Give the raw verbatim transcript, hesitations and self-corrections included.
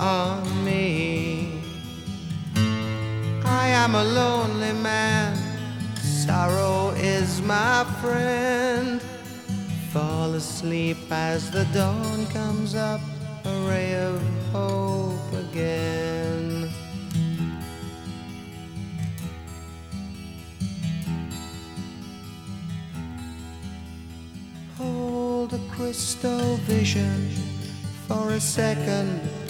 on me. I am a lonely man, sorrow is my friend. Fall asleep as the dawn comes up, a ray of hope again. Hold a crystal vision for a second,